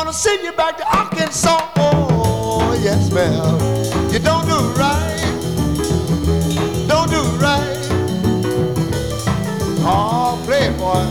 gonna send you back to Arkansas. Oh, yes, ma'am. You don't do right. Don't do right. Oh, play it, boy.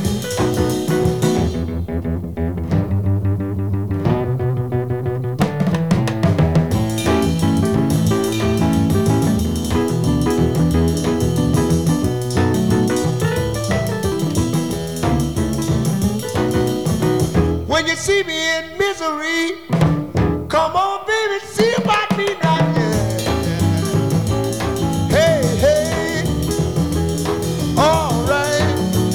When you see me in misery, come on, baby, see about me now. Yeah. Hey, hey, all right.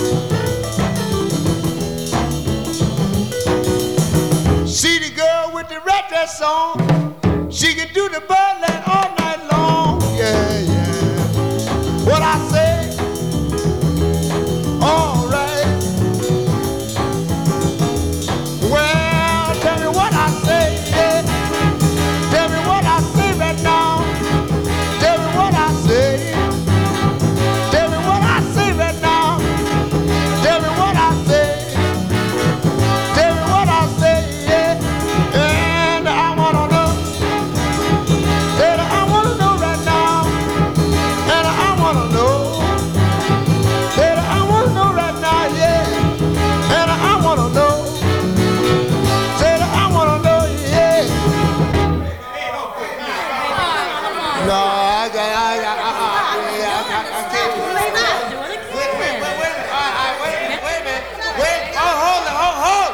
See the girl with the red dress on, she can do the birdland all night long. Yeah, yeah. What I say? All right. Well, tell me what I say, yeah. Tell me what I say right now. Tell me what I say. Tell me what I say right now. Tell me what I say. Tell me what I say, yeah. And I wanna know. And I wanna know right now. And I wanna know. And I wanna know right now, yeah. And I wanna know. No, I can't. Wait a minute. Wait. Oh, hold it.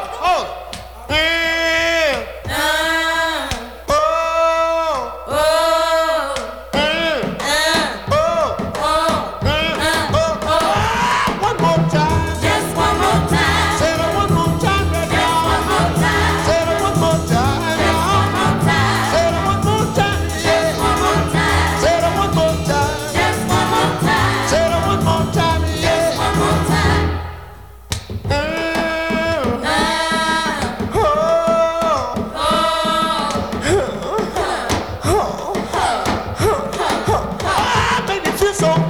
One more time. Just one more time. Say it one more time right now. One more time. Say it one more time. Just one more time. Say it one more time. Just one more time. Say it one more time. Just one more time. Say it one more time. Just one more time. Make me feel so